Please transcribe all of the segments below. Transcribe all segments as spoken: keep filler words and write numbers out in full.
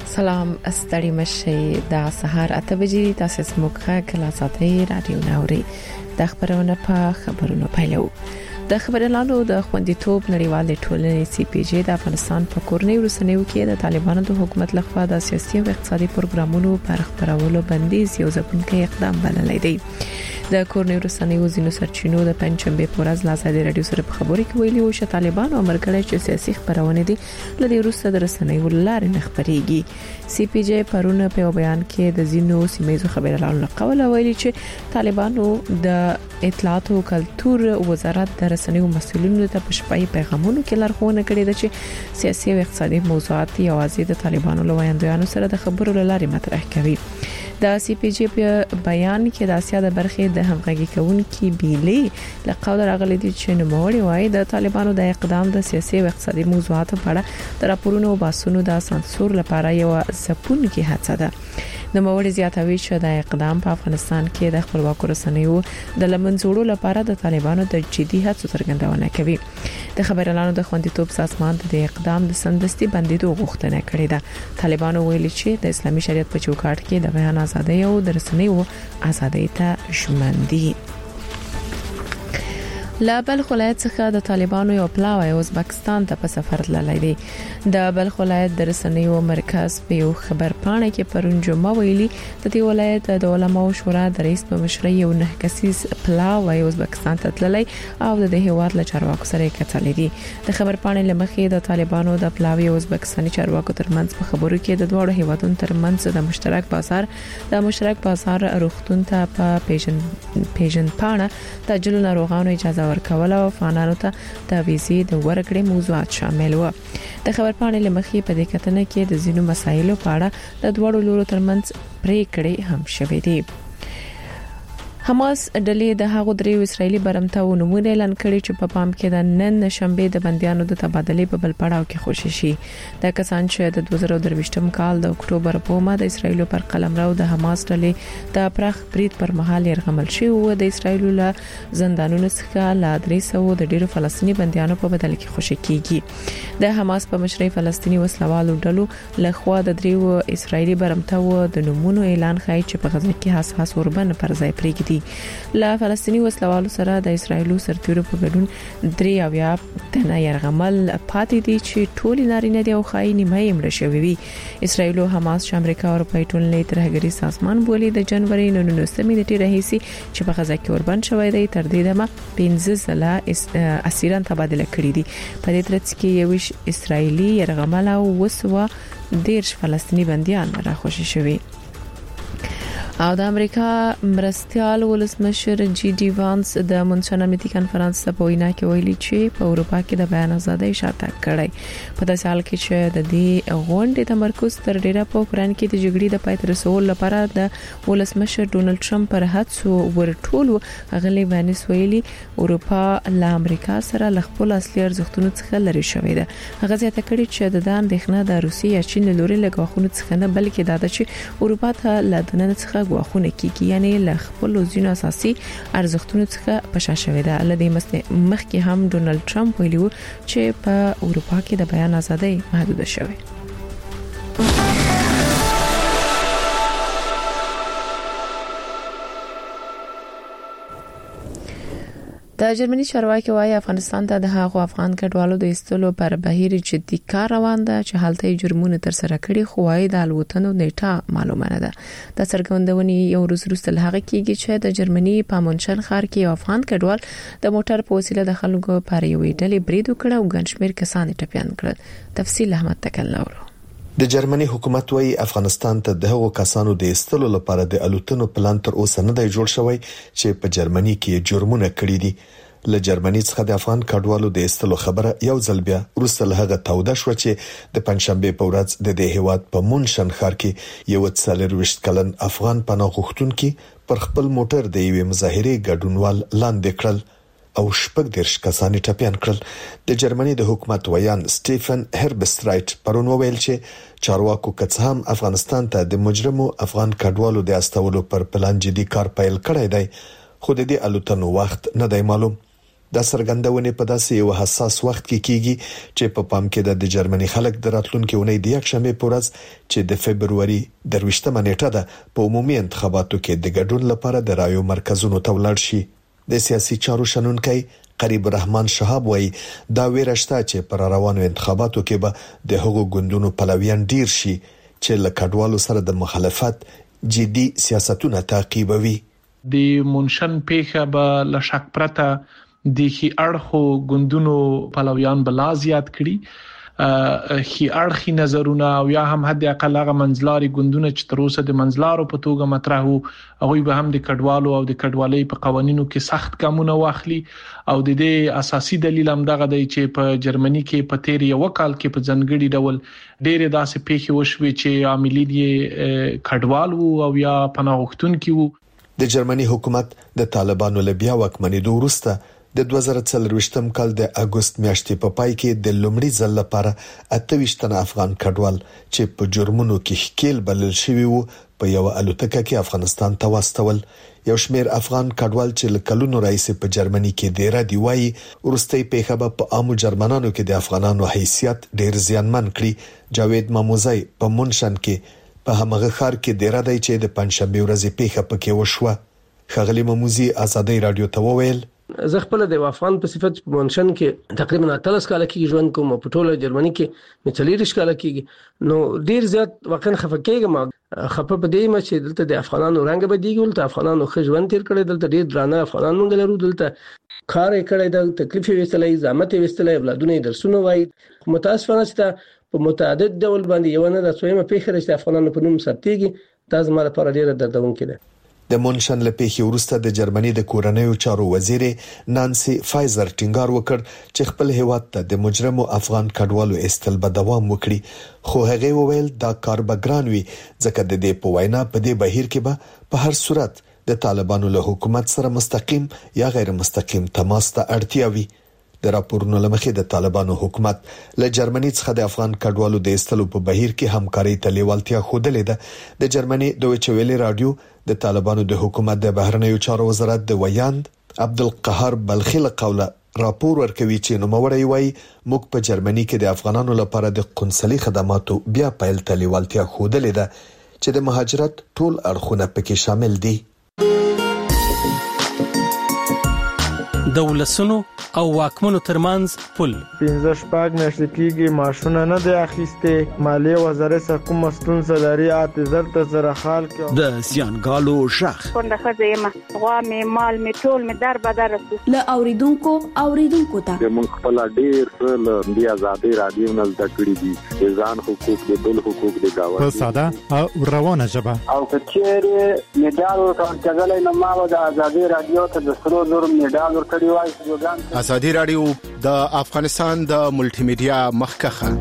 سلام ستړي مشه د سهار اته بجې تاسو سموخه کلا ساتي رادیو ناوري د خبرونه په خبرونو پیلو د خبرلانو د خوندیتوب نړیوال ټولنې سی پی جی د افغانستان په کورنۍ ورسنیو کې د طالبانو د حکومت لخوا د سیاسي او اقتصادي پروګرامونو پر خبرولو بندیز یو ځپونکي اقدام بللی دی د کورنۍ ورسنیو زینو سرچینو د پنځمبه پورز لازادي رادیو سره په خبري کې ویلي او چې طالبان او مرګړی چې سیاسي خبرونه دي لدی روسه د رسنیو لارې نه خبريږي سی پی جی پرونه په بیان کې د زینو سیمایي خبرلانو لقول ویلي چې طالبانو د اطلاعات او کلتور وزارت د رسنیو مسؤلینو ته په شپږ پیغامونو کې لارښوونه کړې ده چې سیاسي او اقتصادي موضوعات یوازې د طالبانو لویاندویانو سره د خبرو لارې مطرح کوي د سی پی جی په بیان کې د اسیا د برخې د همغږي کوونکې بیلې لقول راغلي دي چې نوموړي وايي د طالبانو د اقدام د سیاسي او اقتصادي موضوعاتو په اړه د راپورونو او باسونو د سانسور لپاره یو ځپونکې هڅه ده نوموړي زیاتوي چې د اقدام په افغانستان کې د خپلواک رسنیو د لمنځوړو لپاره د طالبانو د جدي هڅو څرګندونه کوي د خبرلانو د خوندیتوب سازمان د اقدام د سندستي بندیدو غوښتنه کړې ده طالبانو ویلي چې د اسلامي شریعت په چوکاټ کې د بیان ازادي او د رسنیو ازادي ته ژمن دي لا بلخ ولایت څخه د طالبانو یو پلاوی ازبکستان ته په سفر تللی دی د بلخ ولایت د رسنیو مرکز په یو خبر پاڼه کې پرون جمعه ویلي د دې ولایت د علماء شورا د رئیس په مشرۍ یو نه کسیز پلاوی ازبکستان ته تللی او د هیواد له چارواکو سره کتلې دي د خبر پاڼې لمخې د طالبانو د پلاوی ازبکستاني چارواکو ترمنځ په خبرو کې د دوه هیوادونو ترمنځ د مشترک بازار د مشترک بازار روغتون ته په پیژن پیژن پاڼه د جلو ناروغانو اجازه ورکول او افغانانو ته د ویزې د ورکړې موضوعات شامل و د خبر پاڼې لمخې په دې کتنه کې د زینو مسایلو په اړه د دوه لورو ترمنځ پریکړې هم شوې دي حماس ډلې د هغو دریو اسرایلی برمتاو نمونه اعلان کړی چې په پام کې د نن شنبه د بنديانو د تبادله په بل پړاو کې خوشی شي د کسان چې د دوه زره درویشتم کال د اکتوبر په ما د اسرایلو پر قلمرو د حماس ډلې د پرخ برید پر مهال يرغمل شي او د اسرایلو له زندانونو څخه لا درې سوه د ډیرو فلسطینی بنديانو په بدل کې خوشی کیږي د حماس په مشرۍ فلسطینی وسلوالو ډلو لخوا د دریو اسرایلی برمتاو د نمونه اعلان خای چې په غزه کې حساس اوربن پر ځای پریږدي لا فلسطینی وسلوالو سره د اسرایلو سرتیرو په ګډون درې او یا تنه يرغمل پاتې دي چې ټول نارینه دي او خايني مې مړ شوی وي اسرایلو حماس چې امریکا او اروپای ټولنې ترهګری سازمان بولی د جنوري نولسمې نیټې راهیسي چې په غزه کې اوربن شوی دی تر دې دمه پنځه ځله اسیران تبادله کړي دي په دې ترڅ کې یو اسرایلی يرغمل او وسوه دیرش فلسطینی بنديان راخوشي شوی او د امریکا مرستيال ولسمشر جی ډي وانس د منشن امنیتي کانفرنس په وینا کې ویلي چې په اروپا کې د بیان ازادۍ شاته کړی په داسې حال کې چې د دې غونډې تمرکز تر ډیره په اوکران کې د جګړې د پای ته رسولو لپاره د ولسمشر ډونالد ټرمپ پر هڅو ورټول غلي وانس ویلي اروپا له امریکا سره ل خپل اصلي ارزښتونو څخه لري شوې ده هغه ځکه کړي چې د دان دښنه د روسي یا چین لوري لګاخونو څخه نه بلکې دا چې اروپا ته له دننه څخه غواخونه کیږي یعنی له خپل ځینو اساسي ارزښتونو څخه پشا شوې ده لدې مخکې هم ډونالد ټرمپ ویلي چې په اروپا کې د بیان ازادي محدود شوه د جرمني چارواکي وايي افغانستان ته د هغو افغان کډوالو د ایستلو پر بهیر جدي کار روان ده چې حالته جرمونه تر سره کړي خو وايي د الوتنو نیټه معلومه نه ده د څرګندونې یو ورځ وروسته هغه کېږي چې د جرمني په مونشن ښار کې افغان کډوال د موټر په وسیله د خلکو پر یوې ډلې برید وکړ او ګنشمیر کسان ټپيان کړل تفصیل احمد تکلنورو د جرمني حکومت وايي افغانستان ته د هغو کسانو د ایستلو لپاره د الوتنو پلان تر اوسه نه دی جوړ شوی چې په جرمني کې جرمونه کړی دي له جرمني څخه د افغان کډوالو د ایستلو خبره یو ځل بیا وروسته هغه توده شو چې د پنځشنبه په ورځ د دې هیواد په مونشن ښار کې یو څلور کلن افغان پناه غوښتونکي پر خپل موټر د یوې مظاهرې ګډونوال لاندې کړل او شپږ دیرش کسان ټپيان کړل د جرمني د حکومت ویان سټيفن هربسترایټ پرون وویل چې چارواکو کڅ هم افغانستان ته د مجرمو افغان کډوالو د استولو پر پلان جدي کار پیل کړی دی خو د دې الوتنو وخت نه دی معلوم د سرګندونې په داسې یو حساس وخت کې کیږي چې په پام کې د جرمني خلک د راتلونکي اونۍ د یک شنبه په ورځ چې د فبرवरी درویشتمه نیټه ده په عمومي انتخاباتو کې د ګډون لپاره د رایو مرکزونو ته ولاړ شي. د سیاسي چارو شنونکي قریب الرحمن شهاب وایي دا ویرشته چې پر روانو انتخاباتو کې به د هغو ګوندونو پلویان ډیر شي چې له کډوالو سره د مخالفت جدي سیاستونه تعقیبوي. د منشن پیخه به لشک پرته د خي اړخو ګوندونو پلویان بلا زیات کړي خي اړخي نظرونه او یا هم حد اقل هغه منځلاري ګوندونه چې تر اوسه د منځلارو په توګه مطرح وو هغه به هم د کډوالو او د کډوالۍ په قوانینو کې سخت ګامونه واخلي او د دې اساسي دلیل هم دغه دی چې په جرمني کې په تیر یو کال کې په ځنګړي ډول ډېر داسې پیښې وشوي چې عاملین یې کډوال وو او یا پناه غوښتونکي وو. د جرمني حکومت د طالبانو له بیا واکمنېدو وروسته د دوه زره څلرویشتم کال د اگست میاشتې په پای کې د لومړي ځل لپاره اته ویشت تنه افغان کډوال چې په جرمونو کې ښکیل بلل شوی وو په یو الوتکه کې افغانستان ته واستول. یو شمېر افغان کډوال چې له کلونو راځي په جرمني کې ډیر دی وایي ورستۍ پیښه په عامو جرمنانو کې د افغانانو حیثیت ډیر زیانمن کړی. جاوید ماموزی په منشن کې په همغه خار کې ډیر دی چې د پنځشنبه ورځې پیښه پکې وشوه. خغلی ماموزی ازادي رادیو ته وویل زه خپل د افغان په صفت په منشن کې تقریبا اتلس کال کې ژوند کوم په ټوله جرمني کې مچلیریش کال کې نو ډیر زیات واقعا خفقېږم خپه په دې مچ دلته د افغانانو رنګ بدیږي ولته افغانانو خجوان تیر کړي دلته ډیر درانه افغانان مونږ لرو دلته کار یې کړی د تکلیف وستلې زحمت وستلې ولادونه درسونه وای متاسفانه چې په متعدد ډول باندې یو نه د څویمه پیښه رسته افغانانو په نوم ثبتېږي دا زموږ لپاره ډیره دردونکې ده. د مونشن له پیښې وروسته د جرمني د کورنیو چارو وزیر نانسي فایزر ټینګار وکړ چې خپل هیواد ته د مجرمو افغان کډوالو استل به دوام وکړي خو هغه وویل دا کار به ګران وي ځکه د دې په وینا په دې بهیر کې به په هر صورت د طالبانو له حکومت سره مستقیم یا غیر مستقیم تماس ته اړتیا وي. د راپورونو لمخې د طالبانو حکومت له جرمني څخه د افغان کډوالو د استلو په بهیر کې همکاري ته لیوالتیا خوده. د جرمني دویچه ویلي رادیو د طالبانو د حکومت د بهرنیو چارو وزارت د ویاند عبدالقهار بلخی له قوله راپور ورکوي چې نوموړی وایي موږ په جرمني کې د افغانانو لپاره د قنصلي خدماتو بیا پیل ته لیوالتیا خوده چې د مهاجرت ټول اړخونه پکې شامل دي. د ولسونو او واکمنو ترمنځ پل پنځه شپږ میاشتې کېږي معاشونه نه دی اخیستې مالیه وزارت څخه کوم ستونزه لري اعتذار ته زره خال کې د زیانګالو شخ څنګه خزه یم غوا مې مال مې ټول مې در بدر له اوریدونکو اوریدونکو ته موږ خپل ډیر له دی آزادي رادیو نه زده کړی دي ځان حقوق د بل حقوق د گاوند په ساده او روانه ژبه او کچېره میډال ورکړل نه ما د آزادي رادیو ته د سرو زر میډال ورکړی وای. آزادي رادیو د افغانستان د ملټي میډیا مخکخه.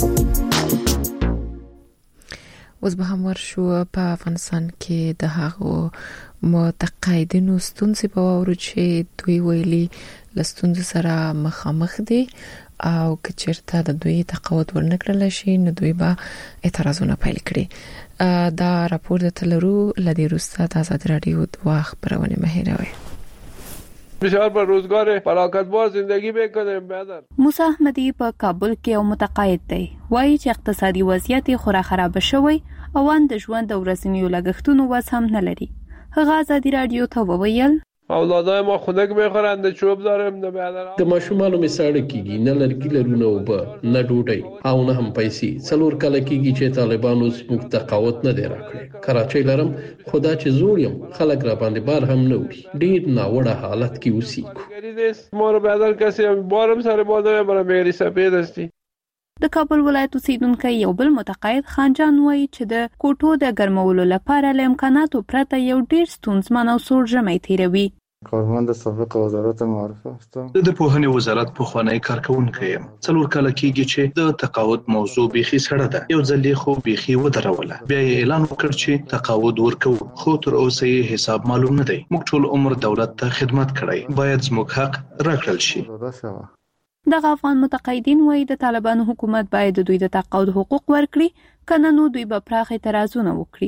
اوس به هم ورشو په افغانستان کې د هغو متقاعدینو ستونزې په وورو چې دوی ویلي لستونزې سره مخامخ دي او کچېرته د دوی تقاعد ورنکړل شي نو دوی به اعتراضونه پیل کړي. دا راپور د تلرو لدی روستا د آزادي رادیو د واخ پرونی مهیروي بسیار پر روزگار فراغتبار زندگی بکنه. موسی احمدی په کابل کې یو متقاعد دی وایي چې اقتصادي وضعیت خورا خراب شوی او ان د ژوند او ورځنیو لګښتونو وس هم نه لري. هغه آزادي رادیو ته وویل اولادای ما خنک میخورند چوب دارم نه بیادر د ماشومانو می ساړه کیږي نه لرګي لرونه او به نه ډوډۍ او نه هم پیسې څلور کال کیږي چې طالبانو زموږ تقاوت نه دی راکړي. کراچۍ لرم خدا چې زوړ یم خلک را باندې بار هم نه وړي ډیر ناوړه حالت کې اوسې مور بیادر کسي بارم سره باندې برا مېری سپید استی. د کابل ولایت اوسیدونکو یو بل متقاعد خانجان وایي چې د کوټو د ګرمولو لپاره له امکاناتو پرته یو ډیر ستونزمن او سوړ ژمی تیروي. کارمند سابق وزارت معارف هستم. د پوهنې وزارت په خوانی کارکونکو یم. څلور کال کېږي چې د تقاعد موضوع بيخي سړه ده. یو ځل خو بيخي ودروله. بیا اعلان وکړ چې تقاعد ورکو خو تر اوسه یې حساب معلوم نه دی. موږ ټول عمر دولت ته خدمت کړی. باید زموږ حق راکړل شي. دغه افغان متقاعدین وایي د طالبانو حکومت باید دوی د تقاعد حقوق ورکړي کنه نو دوی به پراخ اعتراضونه وکړي.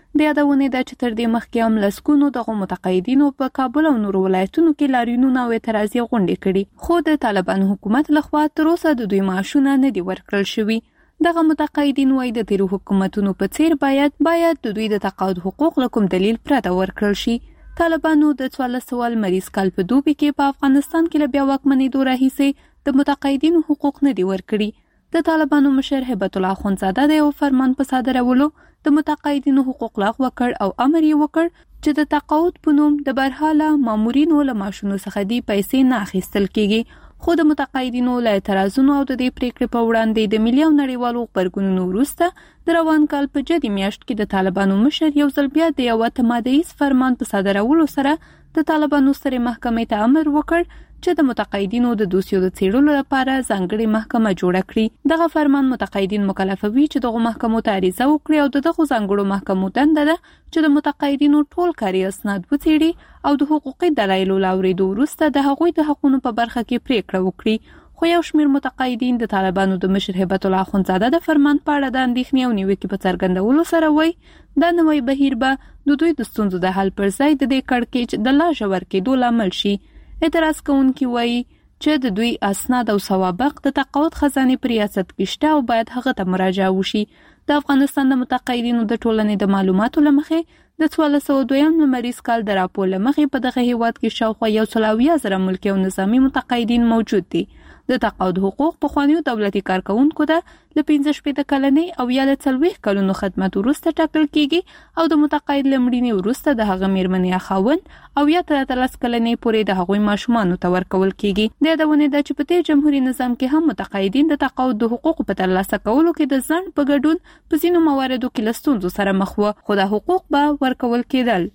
د یادونې د چې تر دې مخکې هم لسګونو دغه متقاعدینو په کابل او نورو ولایتونو کې لاریونونه او اعتراضي غونډې کړي، خو د طالبانو حکومت لخوا تر اوسه د دوی معاشونه نه دي ورکړل شوي. دغه متقاعدین وايي د تیرو حکومتونو په څیر باید باید د دوی د تقاعد حقوق له کوم دلیل پرته ورکړل شي. طالبانو د څوارلس سوه لمریز کال په دوبي کې په افغانستان کې له بیا واکمنېدو راهیسې د متقاعدینو حقوق نه دي ورکړي. د طالبانو مشر هیبت الله اخندزاده د یو فرمان په صادرولو د متقاعدینو حقوق لغوه کړ او امر یې وکړ چې د تقاعد په نوم د برحاله مامورینو له معاشونو څخه دی پیسې نه اخیستل کیږي. خو د متقاعدینو له اعتراضونو او د دې پریکړې په وړاندې د ملي او نړیوالو غبرګونونو وروسته د روان کال په جدي میاشت کې د طالبانو مشر یو ځل بیا د یو تمادیز فرمان په صادرولو سره د طالبانو سترې محکمې ته امر وکړ چې د متقاعدینو د دوسیو د څېړلو لپاره ځانګړې محکمه جوړه کړي. دغه فرمان متقاعدین مکلفوي چې دغه محکمو ته عریضه وکړي او دغه ځانګړو محکمو دنده ده چې د متقاعدینو ټول کاري اسناد وڅېړي او د حقوقي دلایلو له اورېدو وروسته د هغوی د حقونو په برخه کې پریکړه وکړي. خو یو شمېر متقاعدین د طالبانو د مشر هیبت الله اخندزاده د فرمان په اړه د اندېښنې او نیوکې په څرګندولو سره وایي دا نوی بهیر به د دوی د ستونزو د حل پر ځای د دې کړکېچ د لا ژور کېدو لامل شي. اعتراض کوونکي وایي چې د دوی اسناد او سوابق د تقاعد خزانې په ریاست کې شته او باید هغه ته مراجعه وشي. د افغانستان د متقاعدینو د ټولنې د معلوماتو له مخې د څوارلس سوه دویم لمریز کال د راپور له مخې په دغه هیواد کې شاوخوا یو سل اویا زره ملکي او نظامي متقاعدین موجود دي. د تقاعد حقوق په خوانیو دولتي کارکونکو ده له پنځه شپېته کلنۍ او یا له څلوېښت کلونو خدمت وروسته ټاکل کیږي او د متقاعد له مړینې وروسته د هغه میرمنې یا خاوند او یا تر اتلس کلنۍ پورې د هغوی ماشومانو ته ورکول کیږي. د یادونې ده چې په دې جمهوریت نظام کې هم متقاعدین د تقاعد د حقوقو په ترلاسه کولو کې د ځنډ په ګډون په ځینو مواردو کې له ستونزو سره مخ وو، خو دا حقوق به ورکول کېدل.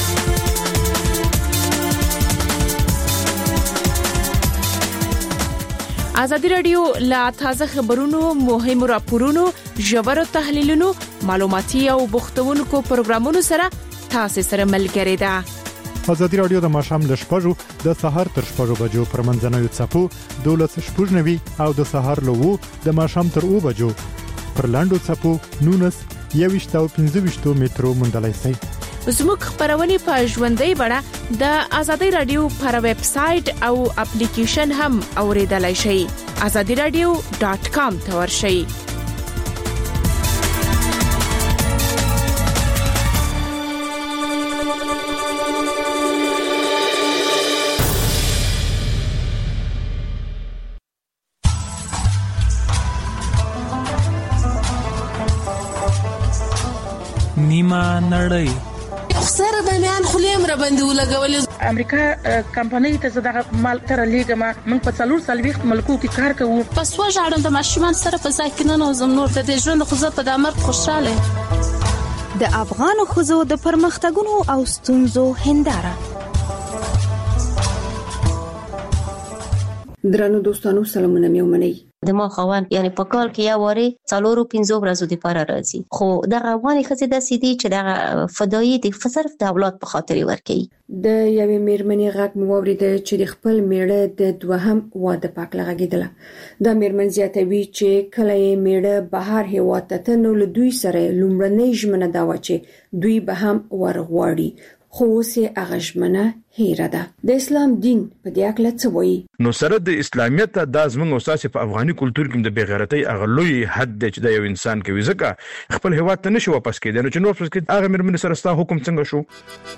ازادي راډیو لا تازه خبرونو، مهمو راپورونو، ژورو تحلیلونو، معلوماتي او بوختونکو پروګرامونو سره تاسو سره ملګری ده. ازادي راډیو د ماښام ل شپږو د سهار تر شپږو بجو پر منځنوي څپو دولس شپږ نوي او د سهار له وو د ماښام تر اوو بجو پر لاندو څپو نونس یويشت او پنځه ویشت مترو مونډلای شي. زموږ خبرونه په ژوندۍ بڼه د ازادي راډیو پر ویب سټ او اپلیکیشن هم اوریدلای شئ. azadi radio dot com ته ورشئ. نیمه نړۍ سره د میان خلیم را باندې ولګولې. امریکا کمپنۍ ته زړه مال تر لیګما موږ په څلور سلويخت ملکو کې کار کوو. پس و ژړم د ماشومان سره په ځای کې نه نوزم نور د ژوند خو زه په دمر خوشاله. د افغان خزو د پرمختګونو او ستونزو هنداره. درنو دوستانو سلامونه مې ومنئ. د ما خوان یعنی په کال کې یا واره څلورو پنځو ورځو لپاره راځي، خو دغه افغاني ښځې داسې دي چې دغه فدایي د صرف د اولاد په خاطر ورکوي. د یوې میرمنې غږ مو واورېد چې د خپل میړه د دوهم واده په اړه غږېدله. دا میرمن زیاتوي چې کله یې میړه بهر هیواد ته تلو له دوی سره لومړنۍ ژمنه دا و چې دوی به هم ورغواړي، خو اوس یې هغه ژمنه هیره ده. د اسلام دین په دې اړه څه وایي؟ نو سره د اسلامیت د زموږ استاد په افغاني کلچر کې د بغیرتۍ اغلوی حد چې د یو انسان کوي، ځکه خپل هیواد ته نشي واپس کېدای. نو چې نو واپس کېد هغه مرمن سره ستا حکم څنګه شو؟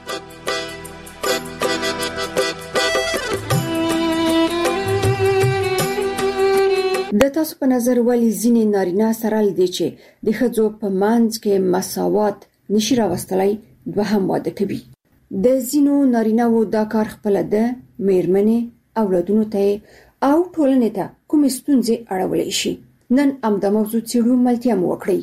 د تاسو په نظر ولې ځینې نارینه سره لدی چې د ښځو په منځ کې مساوات نشي راوستلای دوهم واده کوي؟ د ځینو نارینه‌وو دا کار خپل د میرمنې اولادونو ته او ټولنې ته کومې ستونزې اړولای شي؟ نن هم د موضوع څېړو ملتیا مو وکړئ.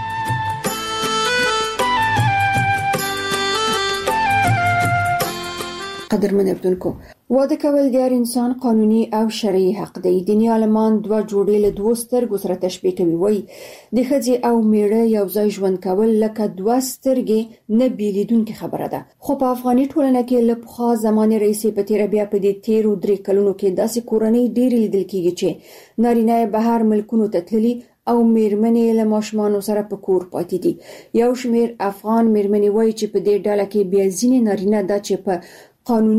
قدرمن اردوونکو، واده کول د هر انسان قانوني او شرعي حق دی. دیني عالمان دوه جوړې له دوه سترګو سره تشبیه کوي. وایي د ښځې او میړه یو ځای ژوند کول لکه دوه سترګې نه بیلیدونکې خبره ده. خو په افغاني ټولنه کې له پخوا زمانې راهیسې په تیره بیا په دې تیرو درې کلونو کې داسې کورنۍ ډېرې لیدل کېږي چې نارینه بهر ملکونو ته تللي او میرمنې له ماشومان سره په کور پاتې دي. یو شمېر افغان میرمنې وایي چې په دې ډله کې بیا ځینې نارینه دا چې په قانوني